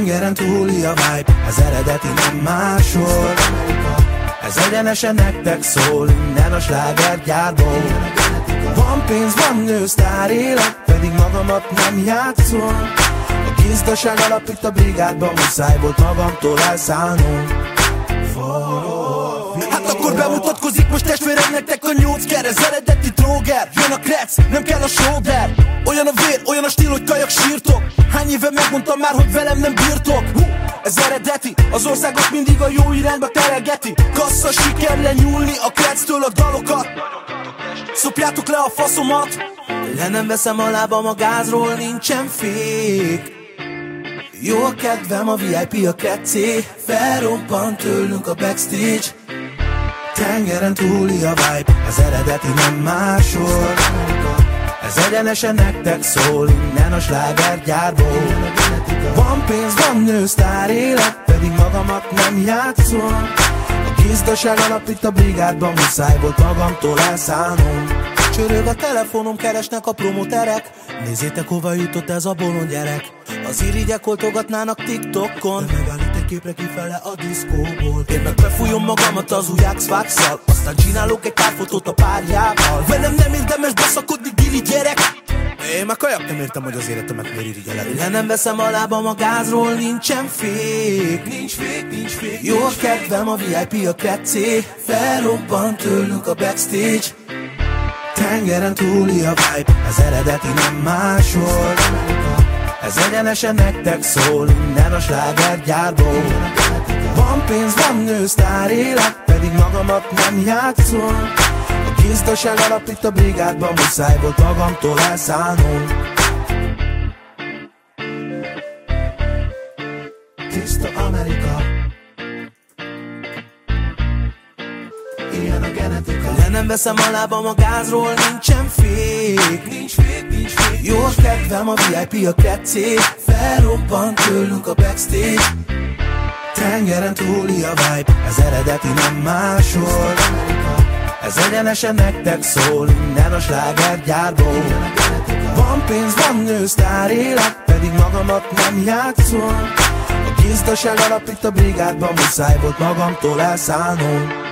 Tengeren túli a vibe, ez eredeti, nem máshol. Ez egyenesen nektek szól, innen a slágergyárból. Van pénz, van nő, sztár élet, pedig magamat nem játszol. A gizdaság alapít a brigádban, muszáj volt magamtól elszállnom. Hát akkor bemutatkozik most testvérem nektek a 8 ker. Ez eredeti tróger, jön a krec, nem kell a shoulder. Olyan a vér, olyan a stíl, hogy kajak sírtok. Hány éve megmondtam már, hogy velem nem bírtok. Ez eredeti, az országot mindig a jó irányba teregeti. Kassza siker lenyúlni a krectől a dalokat. Szopjátok le a faszomat. Le nem veszem a lábam a gázról, nincsen fék. Jó a kedvem, a VIP a krecé. Felrobbant tőlünk a backstage. Tengeren túli a vibe, ez eredeti, nem máshol. Ez egyenesen nektek szól, innen a slágergyárból. Van pénz, van nő, sztár élet, pedig magamat nem játszol. A gizdaság alapít a brigádban, muszáj volt magamtól elszállnom. Csörög a telefonom, keresnek a promoterek. Nézzétek, hova jutott ez a bolond gyerek. Az irigyek oltogatnának TikTokon, de megállít egy képre kifele a diszkóból. Én meg befújom magamat az új Axe-Fax-szal, aztán csinálok egy párfotót a párjával. Velem nem érdemes beszakodni, gili gyerek. Én meg kajak nem értem, hogy az életemet miért irigyeled. Le nem veszem a lábam a gázról, nincsen fék. Nincs fék, nincs fék. Jó a kedvem, a VIP a krecé. Felrobbant tőlünk a backstage. Tengeren túli a vibe, ez eredeti, nem máshol. Ez egyenesen nektek szól, innen a slágergyárból. Van pénz, van nő, sztár élet, pedig magamat nem játszol. A gizdaság alapít a brigádban, muszáj volt magamtól elszállnom. Tiszta Amerika, ilyen a genetika. Le nem veszem a lábam a gázról, nincsen fék. Nincs fék, nincs fék. Jó a kedvem, a VIP a krecé. Felrobbant tőlünk a backstage. Tengeren túli a vibe, ez eredeti, nem máshol. Ez egyenesen nektek szól, innen a slágergyárból. Van pénz, van nő, sztár élet, pedig magamat nem játszol. A gizdaság alapít a brigádban, muszáj volt magamtól elszállnom.